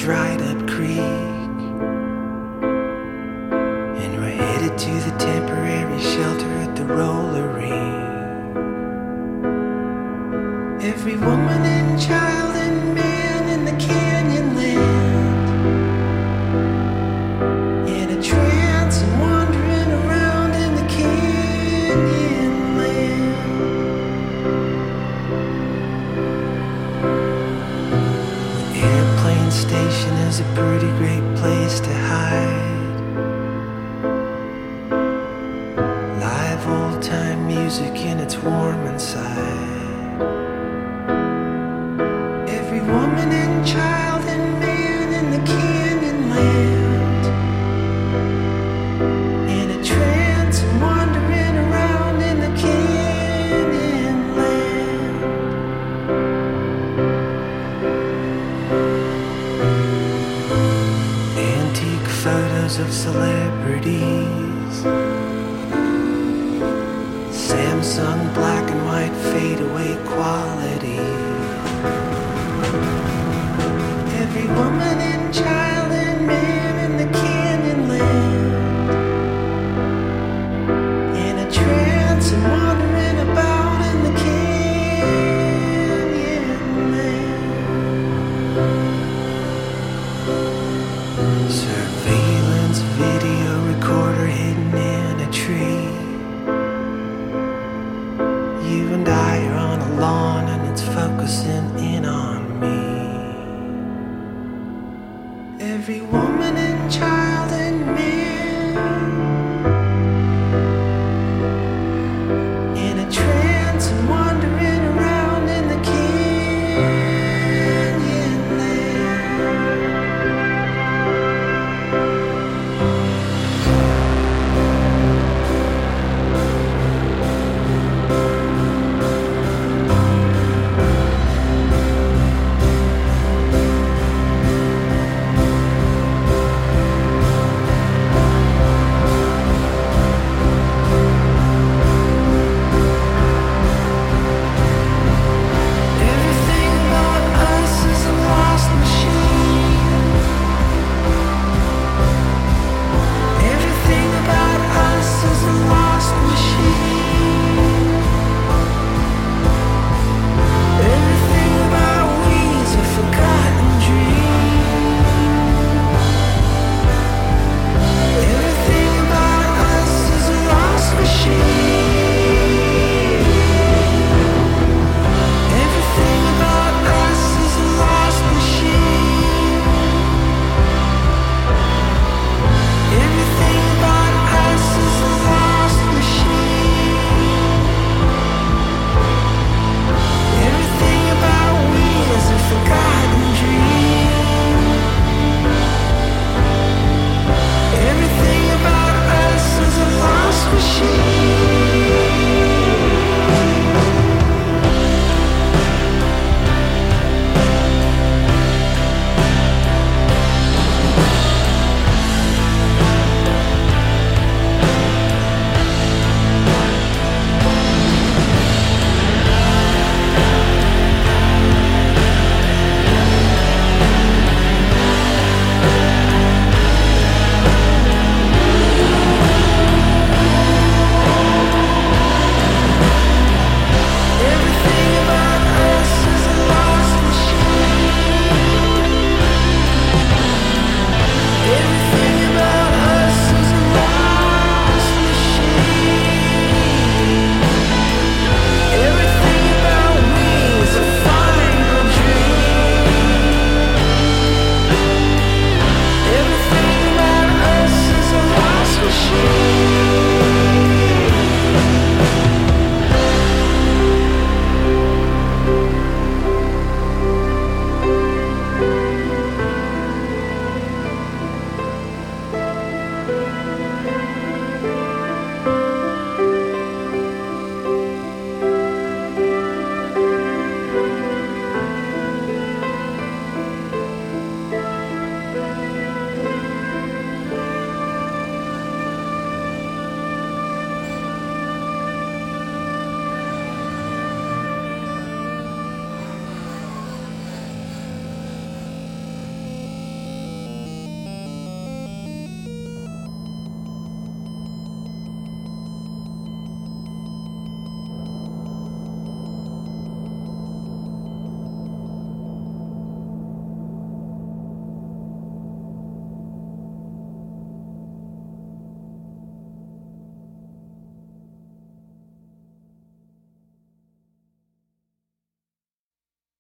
dried up creek, and we're headed to the temporary shelter at the roller rink. Every woman and child and man in the canyon land, in a trance and wandering around in the canyon land. The airplane station is a pretty great place to hide. Live old time music and it's warm inside. Every woman and child and man in the canyon land, in a trance and wandering around in the canyon land. Antique photos of celebrities, Samsung black and white fadeaway quality. Every woman and child and man in the canyon land, in a trance and wandering about in the canyon land. Surveillance video recorder hidden in a tree. You and I are on a lawn and it's focusing in on me. Every woman and child and man